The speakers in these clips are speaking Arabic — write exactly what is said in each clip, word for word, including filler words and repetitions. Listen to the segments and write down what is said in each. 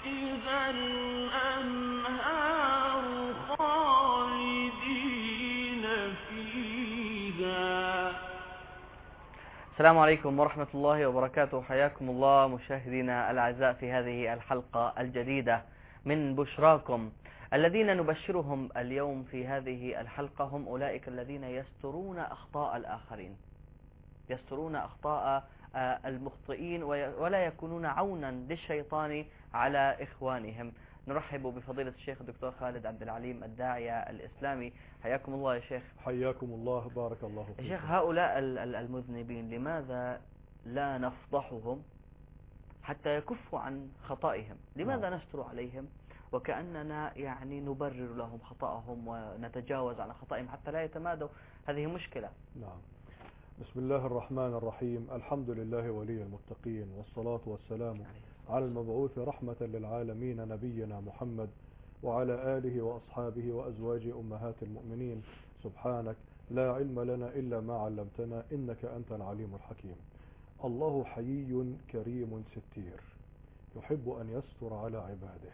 تحتها الأنهار خالدين فيها. السلام عليكم ورحمة الله وبركاته. حياكم الله مشاهدينا الأعزاء في هذه الحلقة الجديدة من بشراكم. الذين نبشرهم اليوم في هذه الحلقة هم أولئك الذين يسترون أخطاء الآخرين، يسترون أخطاء المخطئين ولا يكونون عونا للشيطان على إخوانهم. نرحب بفضيلة الشيخ الدكتور خالد عبد العليم الداعية الإسلامي. حياكم الله يا شيخ. حياكم الله، بارك الله فيكم. يا شيخ، هؤلاء المذنبين لماذا لا نفضحهم حتى يكفوا عن خطئهم؟ لماذا نعم. نستر عليهم وكأننا يعني نبرر لهم خطأهم ونتجاوز عن خطئهم حتى لا يتمادوا؟ هذه مشكلة. نعم. بسم الله الرحمن الرحيم. الحمد لله ولي المتقين، والصلاة والسلام على المبعوث رحمة للعالمين نبينا محمد وعلى آله وأصحابه وأزواجه أمهات المؤمنين. سبحانك لا علم لنا إلا ما علمتنا إنك أنت العليم الحكيم. الله حيي كريم ستير، يحب أن يستر على عباده،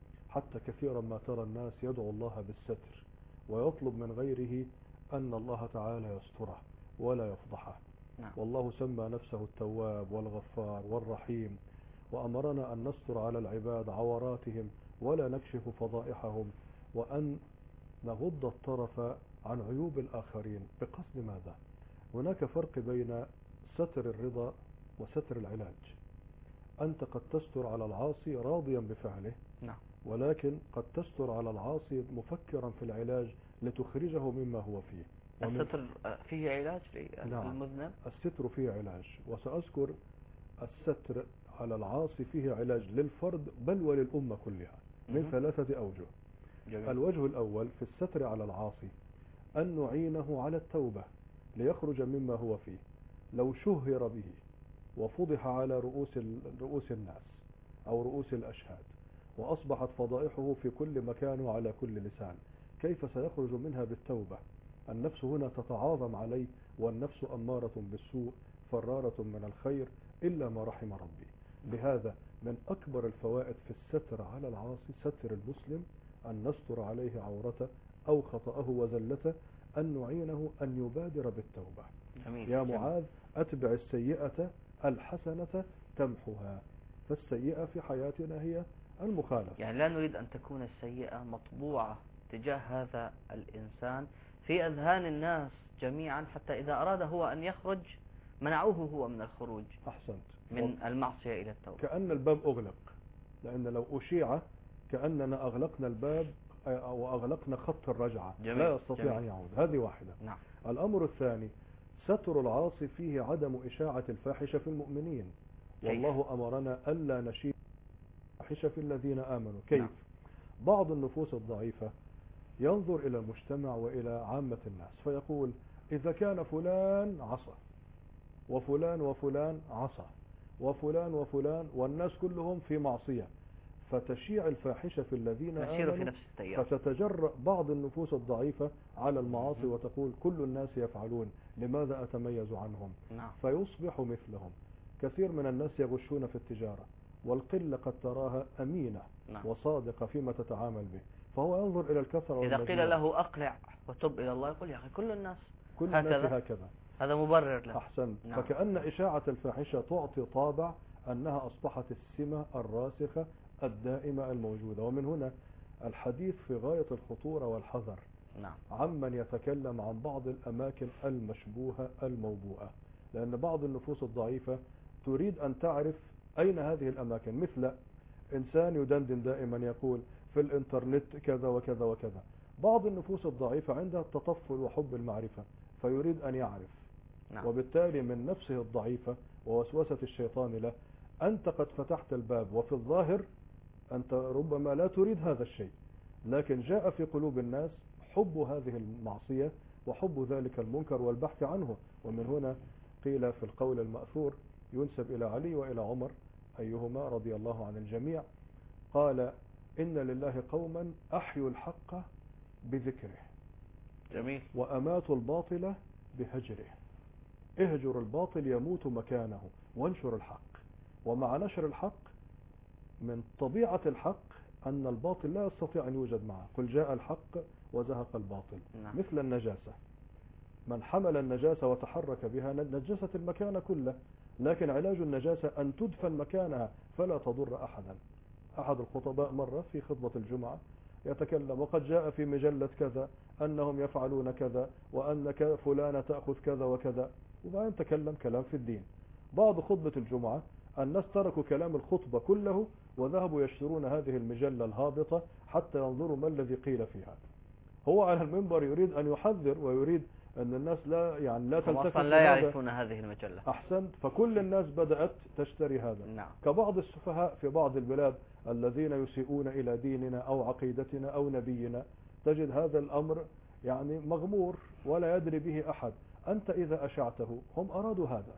حتى كثيرا ما ترى الناس يدعو الله بالستر ويطلب من غيره أن الله تعالى يستره ولا يفضحه. نعم. والله سمى نفسه التواب والغفار والرحيم، وأمرنا أن نستر على العباد عوراتهم ولا نكشف فضائحهم، وأن نغض الطرف عن عيوب الآخرين. بقصد ماذا؟ هناك فرق بين ستر الرضا وستر العلاج. أنت قد تستر على العاصي راضيا بفعله، نعم. ولكن قد تستر على العاصي مفكرا في العلاج لتخرجه مما هو فيه. الستر فيه علاج للمذنب؟ نعم. الستر فيه علاج، وسأذكر الستر على العاصي فيه علاج للفرد بل وللأمة كلها من م- ثلاثة أوجه. جميل. الوجه الأول في الستر على العاصي أن نعينه على التوبة ليخرج مما هو فيه. لو شهر به وفضح على رؤوس رؤوس الناس أو رؤوس الأشهاد وأصبحت فضائحه في كل مكان وعلى كل لسان، كيف سيخرج منها بالتوبة؟ النفس هنا تتعاظم عليه، والنفس أمارة بالسوء فرارة من الخير إلا ما رحم ربي. لهذا من أكبر الفوائد في الستر على العاصي ستر المسلم أن نستر عليه عورته أو خطأه وزلته، أن نعينه أن يبادر بالتوبة. جميل. يا معاذ أتبع السيئة الحسنة تمحها، فالسيئة في حياتنا هي المخالفة. يعني لا نريد أن تكون السيئة مطبوعة تجاه هذا الإنسان في أذهان الناس جميعا، حتى إذا أراد هو أن يخرج منعوه هو من الخروج. أحسنت. من المعصية إلى التوبة. كأن الباب أغلق، لأن لو أشيع كأننا أغلقنا الباب أو أغلقنا خط الرجعة. جميل. لا يستطيع جميل. أن يعود. هذه واحدة. نعم. الأمر الثاني ستر العاصي فيه عدم إشاعة الفاحشة في المؤمنين. والله أمرنا ألا نشيع الفاحشة في الذين آمنوا. كيف؟ نعم. بعض النفوس الضعيفة ينظر إلى المجتمع وإلى عامة الناس فيقول إذا كان فلان عصى وفلان وفلان عصى وفلان وفلان والناس كلهم في معصية، فتشيع الفاحشة في الذين آمنوا في نفس التيار، فتتجرأ بعض النفوس الضعيفة على المعاصي وتقول كل الناس يفعلون لماذا أتميز عنهم؟ نعم. فيصبح مثلهم. كثير من الناس يغشون في التجارة، والقلة قد تراها أمينة. نعم. وصادقة فيما تتعامل به، فهو ينظر إلى الكثرة. إذا قيل له أقلع وتب إلى الله يقول يا أخي كل الناس كل هكذا. الناس هكذا. هذا مبرر له. أحسن. نعم. فكأن إشاعة الفاحشة تعطي طابع أنها أصبحت السمة الراسخة الدائمة الموجودة. ومن هنا الحديث في غاية الخطورة والحذر. نعم. عمن يتكلم عن بعض الأماكن المشبوهة الموبوءة، لأن بعض النفوس الضعيفة تريد أن تعرف أين هذه الأماكن. مثل إنسان يدندن دائما يقول في الإنترنت كذا وكذا وكذا. بعض النفوس الضعيفة عندها التطفل وحب المعرفة فيريد أن يعرف. نعم. وبالتالي من نفسه الضعيفة ووسوسة الشيطان له أنت قد فتحت الباب، وفي الظاهر أنت ربما لا تريد هذا الشيء، لكن جاء في قلوب الناس حب هذه المعصية وحب ذلك المنكر والبحث عنه. ومن هنا قيل في القول المأثور ينسب إلى علي وإلى عمر أيهما رضي الله عن الجميع، قال إن لله قوما أحيوا الحق بذكره. جميل. وأماتوا الباطل بهجره. اهجر الباطل يموت مكانه وانشر الحق. ومع نشر الحق من طبيعة الحق أن الباطل لا يستطيع أن يوجد معه. قل جاء الحق وزهق الباطل. نعم. مثل النجاسة، من حمل النجاسة وتحرك بها نجست المكان كله، لكن علاج النجاسة أن تدفن مكانها فلا تضر أحدا. أحد الخطباء مرة في خطبة الجمعة يتكلم وقد جاء في مجلة كذا أنهم يفعلون كذا وأنك فلانة تأخذ كذا وكذا، وبعدين تكلم كلام في الدين. بعد خطبة الجمعة الناس تركوا كلام الخطبة كله وذهبوا يشترون هذه المجلة الهابطة حتى ينظروا ما الذي قيل فيها. هو على المنبر يريد أن يحذر ويريد أن الناس لا يعني لا تلتفت أصلا لا يعرفون هذه المجلة. أحسنت. فكل الناس بدأت تشتري هذا. نعم. كبعض السفهاء في بعض البلاد الذين يسيئون إلى ديننا أو عقيدتنا أو نبينا، تجد هذا الأمر يعني مغمور ولا يدري به أحد. أنت إذا أشعته، هم أرادوا هذا،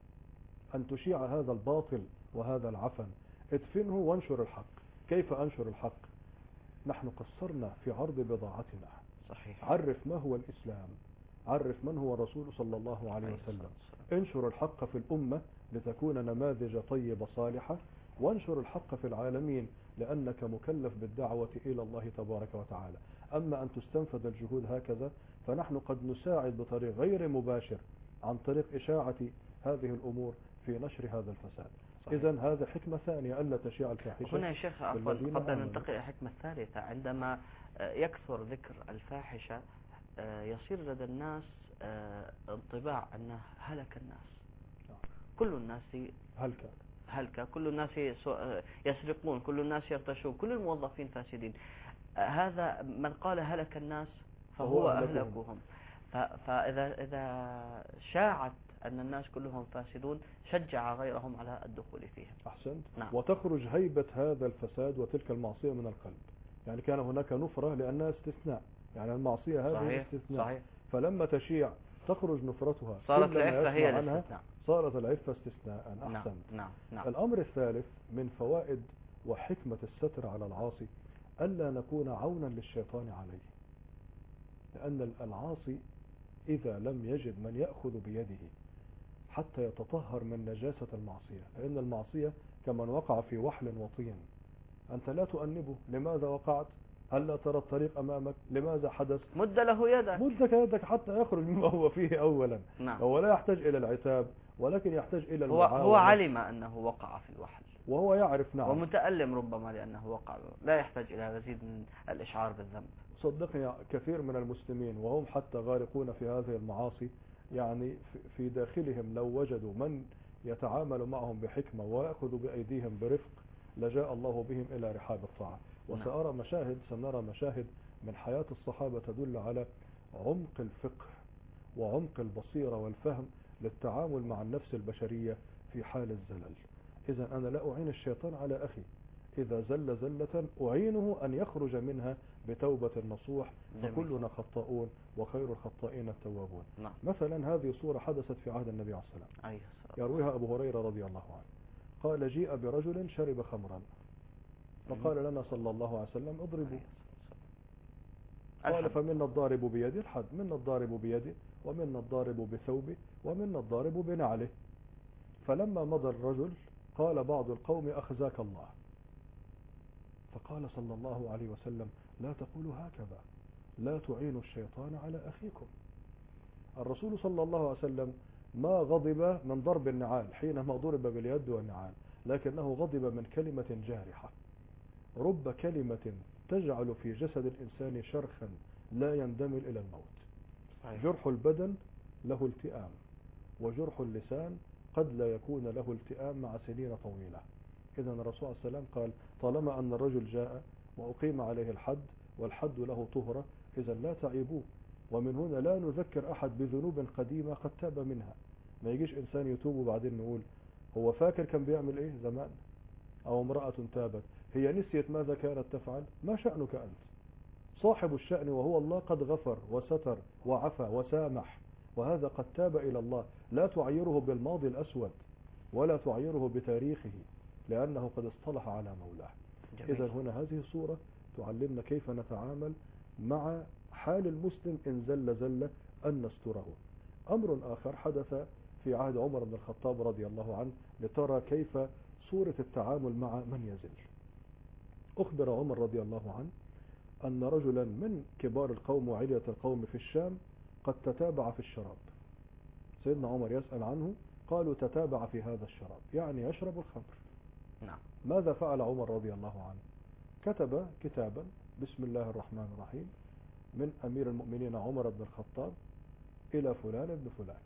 أن تشيع هذا الباطل وهذا العفن. ادفنه وانشر الحق. كيف أنشر الحق؟ نحن قصرنا في عرض بضاعتنا. صحيح. عرف ما هو الإسلام، عرف من هو الرسول صلى الله عليه وسلم، انشر الحق في الأمة لتكون نماذج طيبة صالحة، وانشر الحق في العالمين لأنك مكلف بالدعوة إلى الله تبارك وتعالى. أما أن تستنفذ الجهود هكذا فنحن قد نساعد بطريق غير مباشر عن طريق إشاعة هذه الأمور في نشر هذا الفساد. إذن هذا حكمة ثانية ألا تشيع الفاحشة. هنا يا شيخ عفوا قبل أن ننتقل إلى الحكمة الثالثة، عندما يكثر ذكر الفاحشة يصير لدى الناس انطباع أنه هلك الناس، كل الناس هلكة هلكة، كل الناس يسرقون، كل الناس يغتشون، كل الموظفين فاسدين. هذا من قال هلك الناس فهو أهلكهم. فإذا إذا شاعت أن الناس كلهم فاسدون شجع غيرهم على الدخول فيها. أحسنت. نعم. وتخرج هيبة هذا الفساد وتلك المعصية من القلب. يعني كان هناك نفرة لأنها استثناء، يعني المعصية هذه صحيح. استثناء. صحيح. فلما تشيع تخرج نفرتها، صارت العفة هي عنها الاستثناء. صارت العفة استثناء. أحسنت. نعم. نعم. نعم. الأمر الثالث من فوائد وحكمة الستر على العاصي ألا نكون عونا للشيطان عليه، لأن العاصي إذا لم يجد من يأخذ بيده حتى يتطهر من نجاسة المعصية، لأن المعصية كمن وقع في وحل وطين، أنت لا تؤنبه. لماذا وقعت؟ هل لا ترى الطريق أمامك؟ لماذا حدث؟ مد له يدك مدك يدك حتى يخرج مما هو فيه أولا. نعم. هو لا يحتاج إلى العتاب ولكن يحتاج إلى هو, المعاونة. هو علم أنه وقع في الوحل وهو يعرف. نعم. ومتألم ربما لأنه وقع، لا يحتاج إلى مزيد من الإشعار بالذنب. صدقني كثير من المسلمين وهم حتى غارقون في هذه المعاصي، يعني في داخلهم لو وجدوا من يتعامل معهم بحكمة ويأخذ بأيديهم برفق لجاء الله بهم إلى رحاب الطاعة. وسأرى مشاهد سنرى مشاهد من حياة الصحابة تدل على عمق الفقه وعمق البصيرة والفهم للتعامل مع النفس البشرية في حال الزلل. إذا أنا لا أعين الشيطان على أخي، إذا زل زلة أعينه أن يخرج منها بتوبة نصوح، فكلنا خطاؤون وخير الخطائين التوابون. نعم. مثلا هذه صورة حدثت في عهد النبي عليه الصلاة والسلام. أيه. يرويها أبو هريرة رضي الله عنه قال جيء برجل شرب خمرا فقال لنا صلى الله عليه وسلم اضربوا. قال فمنا الضارب بيده، الحد، منا الضارب بيده ومنا الضارب بثوبه ومنا الضارب بنعله. فلما مضى الرجل قال بعض القوم أخزاك الله، فقال صلى الله عليه وسلم لا تقولوا هكذا، لا تعينوا الشيطان على أخيكم. الرسول صلى الله عليه وسلم ما غضب من ضرب النعال حينما ضرب باليد والنعال، لكنه غضب من كلمة جارحة. رب كلمة تجعل في جسد الإنسان شرخا لا يندمل إلى الموت. جرح البدن له التئام، وجرح اللسان قد لا يكون له التئام مع سنين طويلة. إذن الرسول صلى الله عليه وسلم قال طالما أن الرجل جاء وأقيم عليه الحد والحد له طهرة إذا لا تعيبوه. ومن هنا لا نذكر أحد بذنوب قديمة قد تاب منها. ما يجيش إنسان يتوب وبعدين نقول هو فاكر كان بيعمل إيه زمان، أو امرأة تابت هي نسيت ماذا كانت تفعل. ما شأنك أنت؟ صاحب الشأن وهو الله قد غفر وستر وعفى وسامح، وهذا قد تاب إلى الله. لا تعيره بالماضي الأسود ولا تعيره بتاريخه لأنه قد اصطلح على مولاه. إذا هنا هذه الصورة تعلمنا كيف نتعامل مع حال المسلم إن زل زل أن نستره. أمر آخر حدث في عهد عمر بن الخطاب رضي الله عنه لترى كيف صورة التعامل مع من يزل. أخبر عمر رضي الله عنه أن رجلا من كبار القوم وعلية القوم في الشام قد تتابع في الشراب. سيدنا عمر يسأل عنه، قالوا تتابع في هذا الشراب، يعني يشرب الخمر. نعم. ماذا فعل عمر رضي الله عنه؟ كتب كتابا بسم الله الرحمن الرحيم من أمير المؤمنين عمر بن الخطاب إلى فلان بن فلان،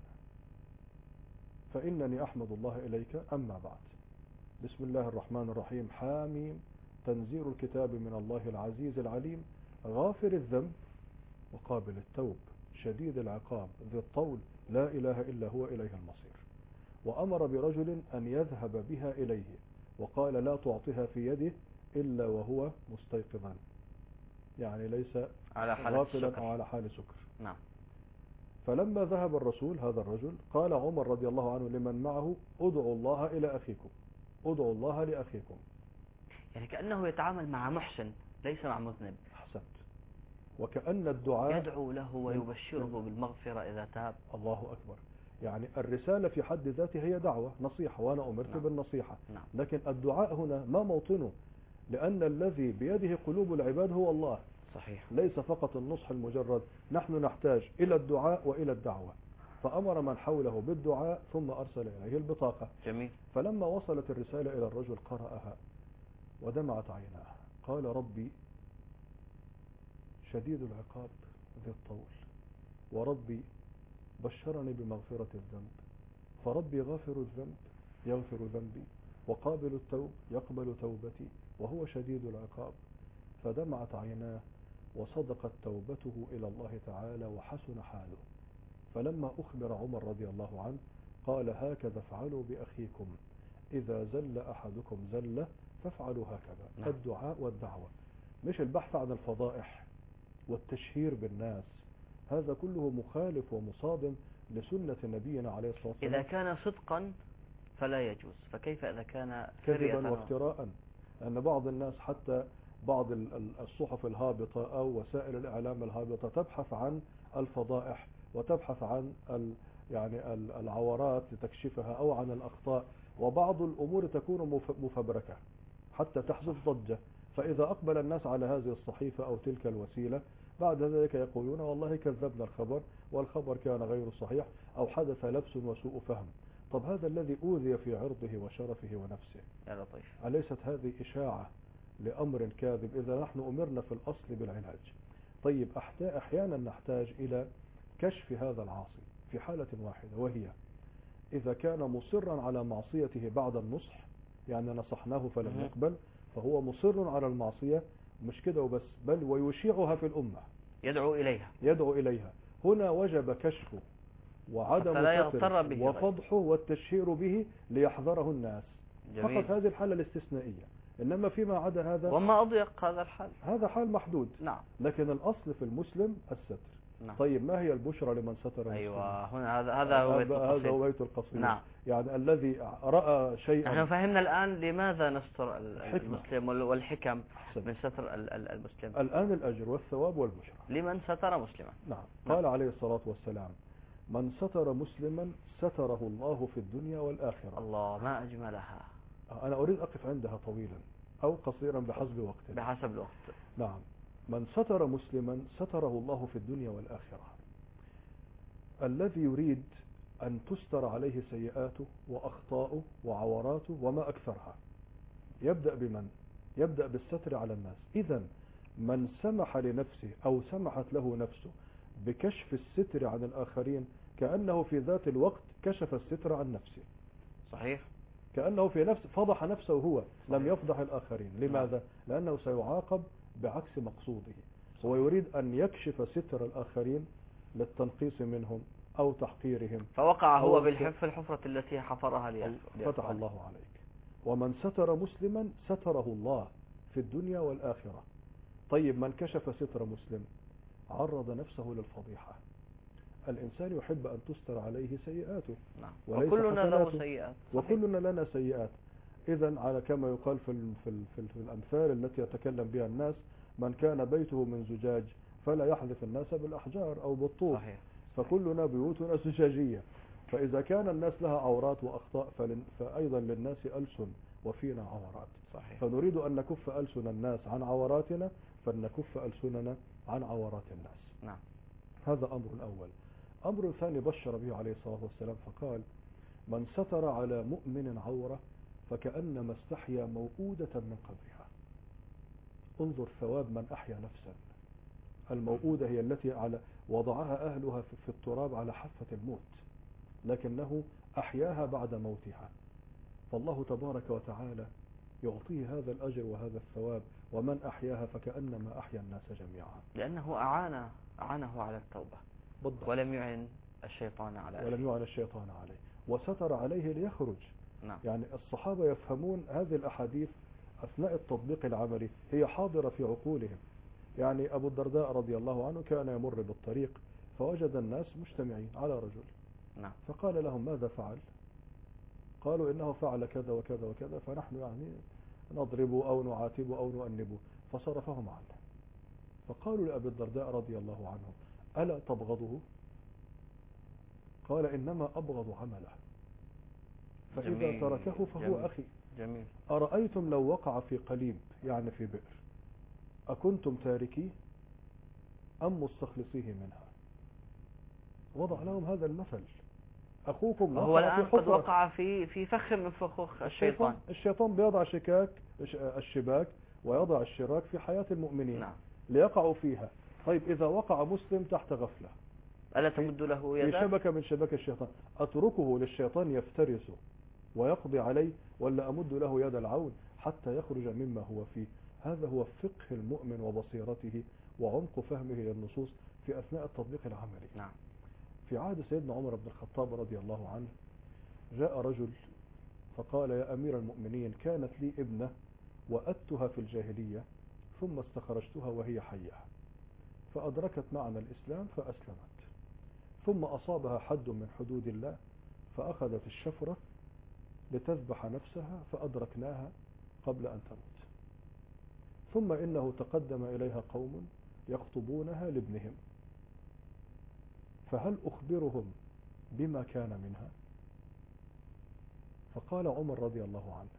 فإنني أحمد الله إليك، أما بعد. بسم الله الرحمن الرحيم حاميم، تنزيل الكتاب من الله العزيز العليم، غافر الذنب وقابل التوب، شديد العقاب، ذي الطول، لا إله إلا هو، إليه المصير. وأمر برجل أن يذهب بها إليه، وقال لا تعطيها في يده إلا وهو مستيقظا، يعني ليس على حالة غافلا السكر. أو على حال سكر. نعم. فلما ذهب الرسول هذا الرجل قال عمر رضي الله عنه لمن معه ادعوا الله إلى أخيكم، ادعوا الله لأخيكم. يعني كأنه يتعامل مع محسن ليس مع مذنب. أحسنت. وكأن الدعاء يدعو له ويبشره بالمغفرة إذا تاب. الله أكبر. يعني الرسالة في حد ذاتها هي دعوة نصيحة، وأنا أمرت نعم. بالنصيحة. نعم. لكن الدعاء هنا ما موطنه؟ لأن الذي بيده قلوب العباد هو الله. صحيح. ليس فقط النصح المجرد، نحن نحتاج إلى الدعاء وإلى الدعوة. فأمر من حوله بالدعاء ثم أرسل إليه البطاقة. جميل. فلما وصلت الرسالة إلى الرجل قرأها ودمعت عيناه، قال ربي شديد العقاب ذي الطول، وربي بشرني بمغفرة الذنب، فربي غافر الذنب يغفر ذنبي، وقابل التوب يقبل توبتي، وهو شديد العقاب. فدمعت عيناه وصدقت توبته إلى الله تعالى وحسن حاله. فلما أخبر عمر رضي الله عنه قال هكذا افعلوا بأخيكم، إذا زل أحدكم زلة فافعلوا هكذا. نعم. الدعاء والدعوة، مش البحث عن الفضائح والتشهير بالناس، هذا كله مخالف ومصادم لسنة نبينا عليه الصلاة والسلام. إذا كان صدقا فلا يجوز، فكيف إذا كان كذبا وافتراء؟ لأن بعض الناس حتى بعض الصحف الهابطة أو وسائل الإعلام الهابطة تبحث عن الفضائح وتبحث عن يعني العورات لتكشفها أو عن الأخطاء، وبعض الأمور تكون مفبركة حتى تحدث ضجة. فإذا أقبل الناس على هذه الصحيفة أو تلك الوسيلة بعد ذلك يقولون والله كذبنا الخبر والخبر كان غير صحيح أو حدث لبس وسوء فهم. طب هذا الذي أوذي في عرضه وشرفه ونفسه، يا لطيف، أليست هذه إشاعة لأمر كاذب؟ إذا نحن أمرنا في الأصل بالعلاج. طيب أحيانا نحتاج إلى كشف هذا العاصي في حالة واحدة، وهي إذا كان مصرا على معصيته بعد النصح، يعني نصحناه فلم يقبل فهو مصر على المعصية، مش كده وبس، بل ويشيعها في الأمة، يدعو إليها يدعو إليها. هنا وجب كشفه وعدم ستره وفضحه والتشهير به ليحذره الناس. جميل. فقط هذه الحالة الاستثنائية، إنما فيما عدا هذا وما أضيق هذا الحال، هذا حال محدود. نعم. لكن الأصل في المسلم الستر. نعم. طيب ما هي البشرى لمن ستر؟ أيوة، هنا هذا هذا هو بيت القصيد. هذا هو بيت القصيد. نعم. يعني الذي رأى شيئا. نحن فهمنا الآن لماذا نستر المسلم والحكم من ستر المسلم. الآن الأجر والثواب والبشرى لمن ستر مسلما. نعم. قال عليه الصلاة والسلام من ستر مسلما ستره الله في الدنيا والآخرة. الله، ما أجملها. أنا أريد أقف عندها طويلا أو قصيرا بحسب وقت. بحسب الوقت. نعم. من ستر مسلما ستره الله في الدنيا والآخرة. الذي يريد أن تستر عليه سيئاته وأخطاؤه وعوراته وما أكثرها يبدأ بمن؟ يبدأ بالستر على الناس. إذن من سمح لنفسه أو سمحت له نفسه بكشف الستر عن الآخرين كأنه في ذات الوقت كشف الستر عن نفسه. صحيح. كأنه في نفسه فضح نفسه هو، لم يفضح الآخرين. لماذا؟ لأنه سيعاقب بعكس مقصوده. هو يريد أن يكشف ستر الآخرين للتنقيص منهم أو تحقيرهم، فوقع هو بالحف الحفرة التي حفرها لأفعاله. فتح الله عليك. ومن ستر مسلما ستره الله في الدنيا والآخرة. طيب من كشف ستر مسلم عرض نفسه للفضيحة. الإنسان يحب أن تستر عليه سيئاته. نعم. وكلنا له سيئات. وكلنا لنا سيئات. إذن على كما يقال في, في, في, في الأمثال التي يتكلم بها الناس، من كان بيته من زجاج فلا يحذف الناس بالأحجار أو بالطوب. صحيح. فكلنا بيوتنا زجاجية. فإذا كان الناس لها عورات وأخطاء فلن- فأيضا للناس ألسن وفينا عورات. صحيح. فنريد أن نكف ألسن الناس عن عوراتنا فلنكف ألسننا عن عورات الناس. نعم. هذا أمر الأول. أمر ثاني بشر به عليه الصلاة والسلام فقال: من ستر على مؤمن عورة فكأنما استحيا موؤودة من قبرها. انظر ثواب من أحيا نفسا. الموؤودة هي التي على وضعها أهلها في في التراب على حافة الموت، لكنه أحياها بعد موتها. فالله تبارك وتعالى يعطيه هذا الأجر وهذا الثواب، ومن أحياها فكأنما أحيا الناس جميعا، لأنه أعان أعانه على التوبة بالضبط. ولم يعن الشيطان عليه. ولم يعن الشيطان عليه وستر عليه ليخرج. نعم. يعني الصحابة يفهمون هذه الأحاديث أثناء التطبيق العملي، هي حاضرة في عقولهم. يعني أبو الدرداء رضي الله عنه كان يمر بالطريق فوجد الناس مجتمعين على رجل، نعم. فقال لهم: ماذا فعل؟ قالوا: إنه فعل كذا وكذا وكذا، فنحن يعني نضربه أو نعاتبه أو نؤنبه. فصرفهم عنه. فقالوا لأبي الدرداء رضي الله عنه: ألا تبغضه؟ قال: إنما أبغض عمله، فإذا جميل. تركه فهو جميل. أخي. جميل. أرأيتم لو وقع في قليب، يعني في بئر، أكنتم تاركيه أم مستخلصيه منها؟ وضع لهم هذا المثل. أخوكم وهو وقع في الآن قد حفرة. وقع في في فخ من فخوخ الشيطان. الشيطان بيضع شكاك الشباك ويضع الشراك في حياة المؤمنين، نعم. ليقعوا فيها. طيب إذا وقع مسلم تحت غفلة ألا تمد له في يدا؟ شبكة من شبك الشيطان، أتركه للشيطان يفترسه ويقضي عليه، ولا أمد له يد العون حتى يخرج مما هو فيه؟ هذا هو فقه المؤمن وبصيرته وعمق فهمه للنصوص في أثناء التطبيق العملي. نعم. في عهد سيدنا عمر بن الخطاب رضي الله عنه جاء رجل فقال: يا أمير المؤمنين، كانت لي ابنة وأتها في الجاهلية ثم استخرجتها وهي حية، فأدركت معنا الإسلام فأسلمت، ثم أصابها حد من حدود الله فأخذت الشفرة لتذبح نفسها فأدركناها قبل أن تموت، ثم إنه تقدم إليها قوم يخطبونها لابنهم، فهل أخبرهم بما كان منها؟ فقال عمر رضي الله عنه: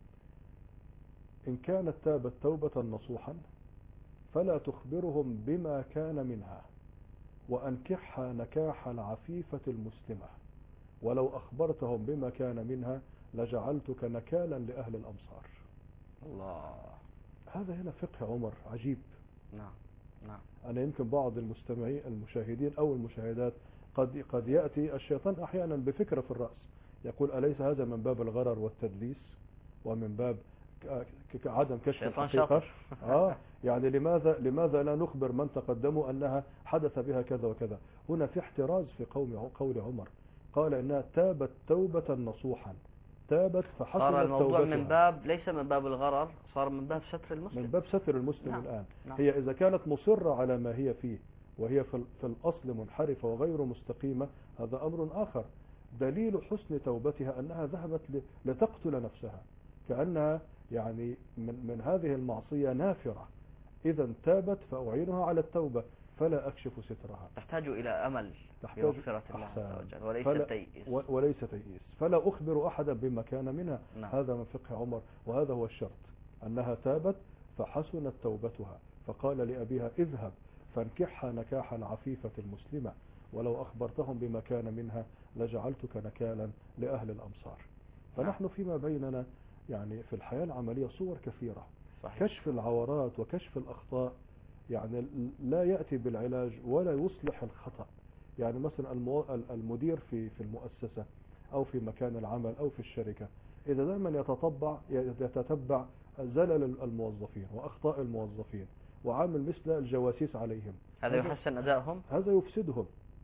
إن كانت تابت توبة نصوحا فلا تخبرهم بما كان منها، وأنكحها نكاح العفيفة المسلمة، ولو أخبرتهم بما كان منها لجعلتك نكالا لأهل الأمصار. الله. هذا هنا فقه عمر عجيب. نعم. نعم. أنا يمكن بعض المستمعين المشاهدين أو المشاهدات قد قد يأتي الشيطان أحيانا بفكرة في الرأس، يقول: أليس هذا من باب الغرر والتدليس ومن باب عدم كشف الحقيقة؟ آه يعني لماذا لماذا لا نخبر من تقدموا أنها حدث بها كذا وكذا؟ هنا في احتراز في قوم قول عمر، قال إنها تابت توبة نصوحا، تابت فحسنت توبتها. صار الموضوع من باب ليس من باب الغرر، صار من باب ستر المسلم. من باب ستر المسلم. نعم. الآن نعم. هي إذا كانت مصرة على ما هي فيه وهي في في الأصل منحرفة وغير مستقيمة، هذا أمر آخر. دليل حسن توبتها أنها ذهبت لتقتل نفسها، كأنها يعني من, من هذه المعصية نافرة. إذا تابت فأعينها على التوبة فلا أكشف سترها. تحتاج إلى أمل بمغفرة الله عز وجل وليس فلا تيئيس. وليس تيئيس. فلا أخبر أحدا بما كان منها. نعم. هذا من فقه عمر، وهذا هو الشرط، أنها تابت فحسنت توبتها. فقال لأبيها: اذهب فانكحها نكاح العفيفة المسلمة، ولو أخبرتهم بما كان منها لجعلتك نكالا لأهل الأمصار. فنحن فيما بيننا يعني في الحياة العملية صور كثيرة. صحيح. كشف العورات وكشف الأخطاء يعني لا يأتي بالعلاج ولا يصلح الخطأ. يعني مثلا المدير في في المؤسسة أو في مكان العمل أو في الشركة، إذا دائما يتطبع يتتبع زلل الموظفين وأخطاء الموظفين وعامل مثل الجواسيس عليهم، هذا يحسن أدائهم، هذا يفسدهم،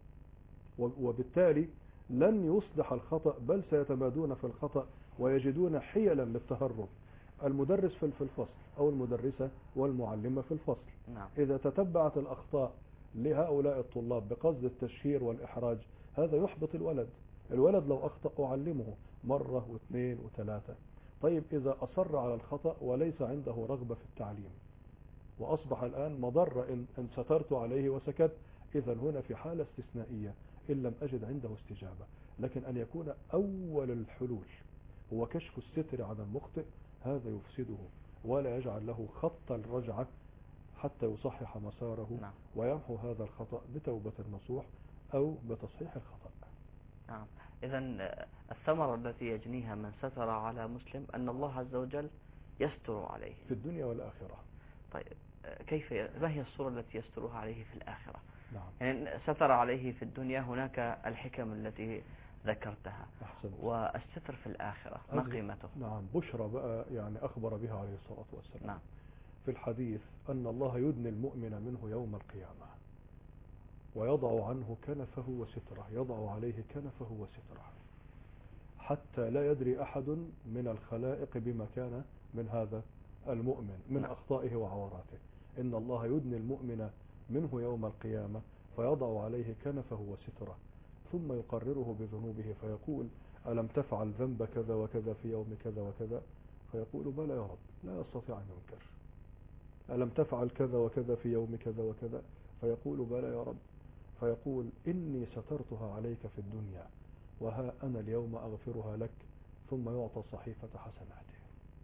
وبالتالي لن يصلح الخطأ بل سيتمادون في الخطأ ويجدون حيلا للتهرب. المدرس في الفصل أو المدرسة والمعلمة في الفصل، نعم. إذا تتبعت الأخطاء لهؤلاء الطلاب بقصد التشهير والإحراج، هذا يحبط الولد. الولد لو أخطأ أعلمه مرة واثنين وثلاثة. طيب إذا أصر على الخطأ وليس عنده رغبة في التعليم وأصبح الآن مضرة إن, إن سترت عليه وسكت، إذا هنا في حالة استثنائية إن لم أجد عنده استجابة. لكن أن يكون أول الحلول هو كشف الستر عن المخطئ، هذا يفسده ولا يجعل له خط الرجعة حتى يصحح مساره نعم. ويمحو هذا الخطأ بتوبة النصوح أو بتصحيح الخطأ. نعم. إذن الثمرة التي يجنيها من ستر على مسلم أن الله عز وجل يستر عليه في الدنيا والآخرة. طيب كيف، ما هي الصورة التي يسترها عليه في الآخرة؟ نعم. يعني ستر عليه في الدنيا هناك الحكم التي ذكرتها. أحسنت. والستر في الآخرة ما قيمته؟ نعم. بشرى بقى يعني أخبر بها عليه الصلاة والسلام. نعم. في الحديث أن الله يدني المؤمن منه يوم القيامة ويضع عنه كنفه وستره، يضع عليه كنفه وستره حتى لا يدري أحد من الخلائق بما كان من هذا المؤمن من نعم. أخطائه وعوراته. إن الله يدني المؤمن منه يوم القيامة فيضع عليه كنفه وستره ثم يقرره بذنوبه فيقول ألم تفعل ذنب كذا وكذا في يوم كذا وكذا؟ فيقول بلى يا رب، لا يستطيع أن ينكر. ألم تفعل كذا وكذا في يوم كذا وكذا؟ فيقول بلى يا رب. فيقول إني سترتها عليك في الدنيا وها أنا اليوم أغفرها لك، ثم يعطى صحيفة حسناته.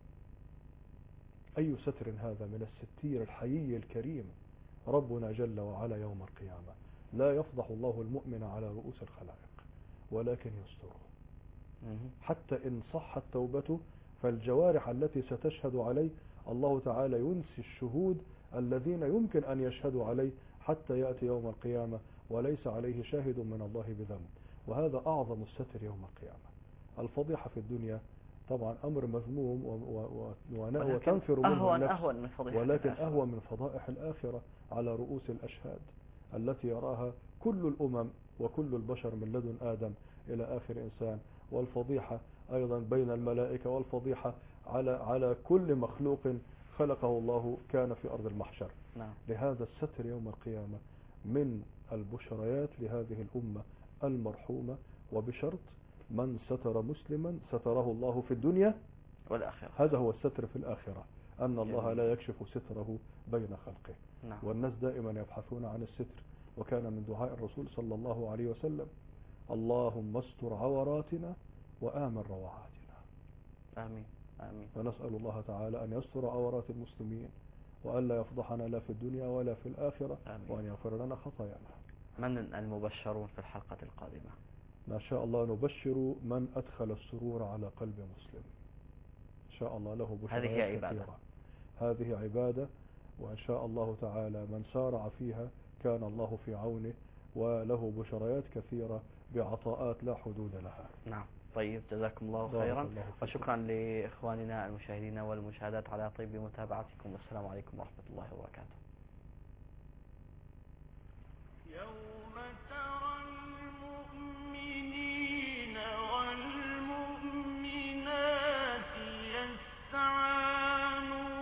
أي ستر هذا من الستير الحيي الكريم ربنا جل وعلا يوم القيامة. لا يفضح الله المؤمن على رؤوس الخلائق ولكن يستره حتى إن صحت توبته فالجوارح التي ستشهد عليه الله تعالى ينسي الشهود الذين يمكن أن يشهدوا عليه حتى يأتي يوم القيامة وليس عليه شاهد من الله بذنب. وهذا أعظم الستر يوم القيامة. الفضيحة في الدنيا طبعا أمر مذموم وتنفر منه النفس، أهون من فضيحة ولكن الآخرة. أهون من فضائح الآخرة على رؤوس الأشهاد التي يراها كل الأمم وكل البشر من لدن آدم إلى آخر إنسان. والفضيحة أيضا بين الملائكة، والفضيحة على على كل مخلوق خلقه الله كان في أرض المحشر. نعم. لهذا الستر يوم القيامة من البشريات لهذه الأمة المرحومة، وبشرط من ستر مسلما ستره الله في الدنيا والآخرة. هذا هو الستر في الآخرة، أن الله جميل. لا يكشف ستره بين خلقه. نعم. والناس دائما يبحثون عن الستر، وكان من دعاء الرسول صلى الله عليه وسلم اللهم استر عوراتنا وآمن روعاتنا. آمين آمين. فنسأل الله تعالى أن يستر عورات المسلمين وأن لا يفضحنا لا في الدنيا ولا في الآخرة، آمين. وأن يغفر لنا خطايانا. من المبشرون في الحلقة القادمة؟ ما شاء الله نبشر من أدخل السرور على قلب مسلم، إن شاء الله له بشرات هذه عبادة. كثيرة. هذه عبادة، وإن شاء الله تعالى من سارع فيها كان الله في عونه، وله بشريات كثيرة بعطاءات لا حدود لها. نعم. طيب جزاكم الله خيرا، وشكرا لإخواننا المشاهدين والمشاهدات على طيب متابعتكم، والسلام عليكم ورحمة الله وبركاته. يوم ترى المؤمنين والمؤمنات يسعى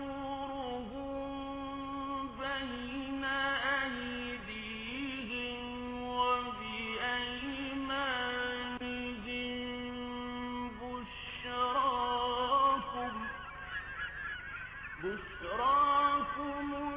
نورهم بين أيديهم وبأيمانهم بشراكم بشراكم